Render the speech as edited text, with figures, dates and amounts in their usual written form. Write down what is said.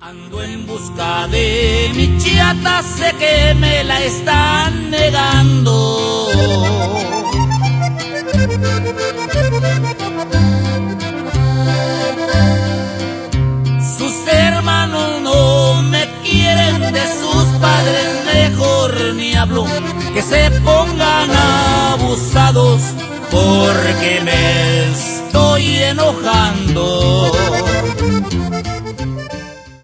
Ando en busca de mi chiata, sé que me la están negando. Sus hermanos no me quieren, de sus padres mejor ni hablo, que se pongan abusados porque me estoy enojando.